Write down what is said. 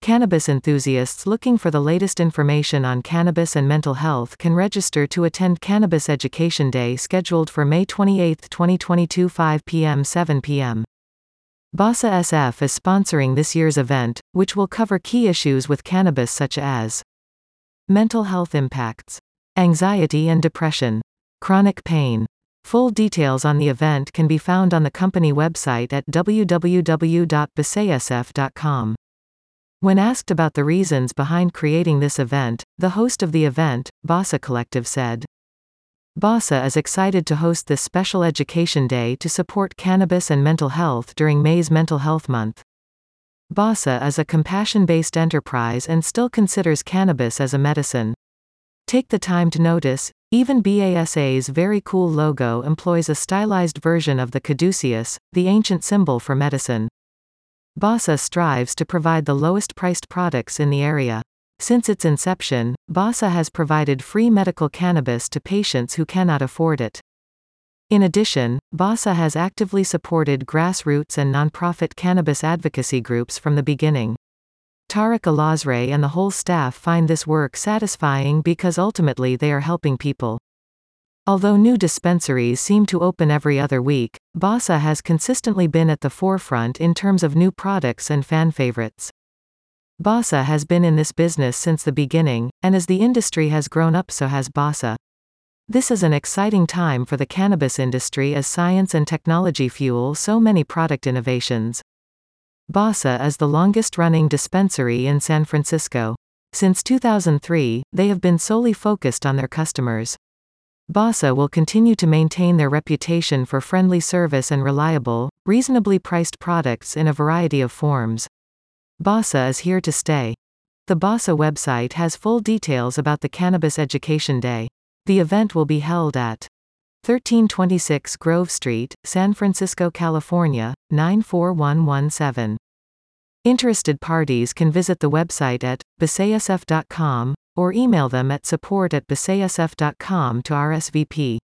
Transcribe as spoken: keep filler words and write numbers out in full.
Cannabis enthusiasts looking for the latest information on cannabis and mental health can register to attend Cannabis Education Day scheduled for May twenty-eighth, twenty twenty-two, five p m to seven p m BASA S F is sponsoring this year's event, which will cover key issues with cannabis such as mental health impacts, anxiety and depression, chronic pain. Full details on the event can be found on the company website at w w w dot basa s f dot com. When asked about the reasons behind creating this event, the host of the event, BASA Collective, said, BASA is excited to host this special education day to support cannabis and mental health during May's Mental Health Month. BASA is a compassion-based enterprise and still considers cannabis as a medicine. Take the time to notice, even BASA's very cool logo employs a stylized version of the caduceus, the ancient symbol for medicine. BASA strives to provide the lowest priced products in the area. Since its inception, BASA has provided free medical cannabis to patients who cannot afford it. In addition, BASA has actively supported grassroots and nonprofit cannabis advocacy groups from the beginning. Tariq Alazray and the whole staff find this work satisfying because ultimately they are helping people. Although new dispensaries seem to open every other week, BASA has consistently been at the forefront in terms of new products and fan favorites. BASA has been in this business since the beginning, and as the industry has grown up, so has BASA. This is an exciting time for the cannabis industry as science and technology fuel so many product innovations. BASA is the longest-running dispensary in San Francisco. Since two thousand three, they have been solely focused on their customers. BASA will continue to maintain their reputation for friendly service and reliable, reasonably priced products in a variety of forms. BASA is here to stay. The BASA website has full details about the Cannabis Education Day. The event will be held at thirteen twenty-six Grove Street, San Francisco, California, nine four one one seven. Interested parties can visit the website at basa s f dot com, or email them at support at basa s f dot com to R S V P.